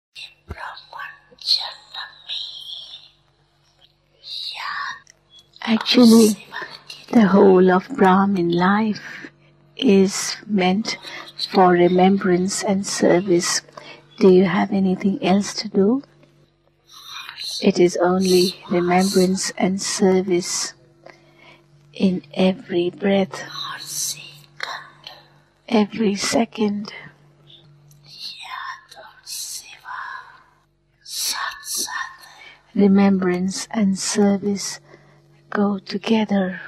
Actually, the whole of Brahmin life is meant for remembrance and service. Do you have anything else to do? It is only remembrance and service in every breath, every second. Remembrance and service go together.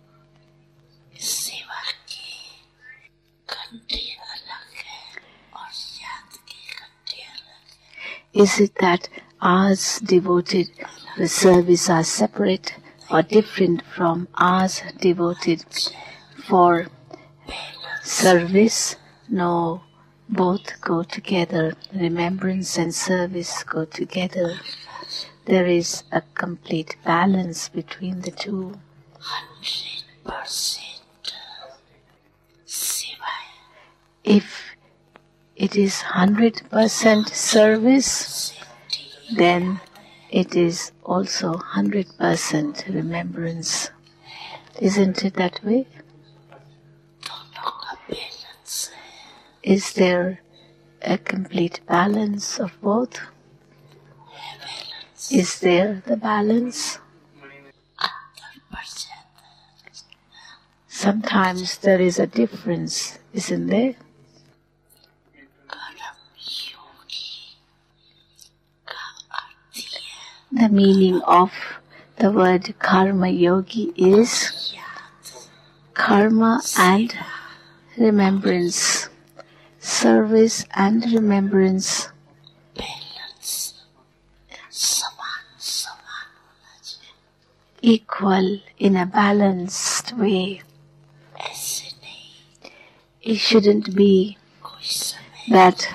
Is it that ours devoted to service are separate or different from ours devoted for service? No, both go together. Remembrance and service go together. There is a complete balance between the two. 100% If it is 100% service, then it is also 100% remembrance. Isn't it that way? Is there a complete balance of both? Is there the balance? Sometimes there is a difference, isn't there? The meaning of the word karma yogi is karma and remembrance, service and remembrance. Equal in a balanced way. It shouldn't be that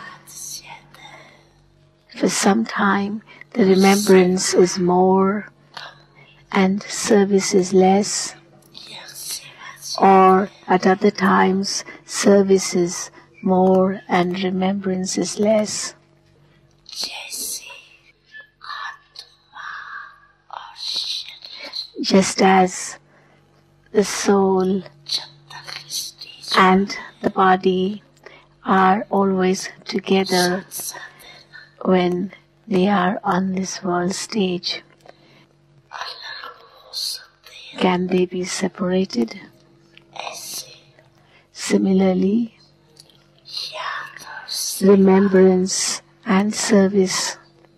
for some time the remembrance is more and service is less, or at other times service is more and remembrance is less. Just as the soul and the body are always together when they are on this world stage, can they be separated? Similarly, remembrance and service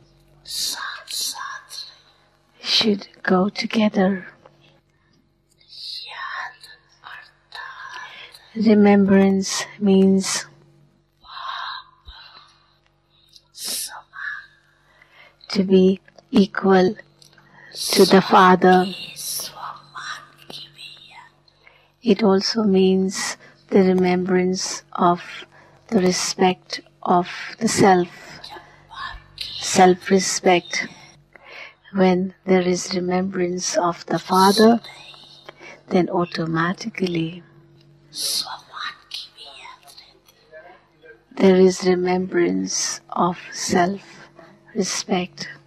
should go together. Remembrance means to be equal to the Father. It also means the remembrance of the respect of the self, self-respect. When there is remembrance of the Father, then automatically there is remembrance of self-respect.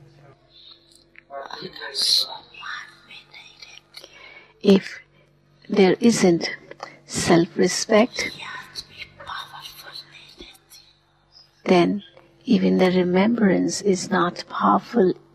If there isn't self-respect, then even the remembrance is not powerful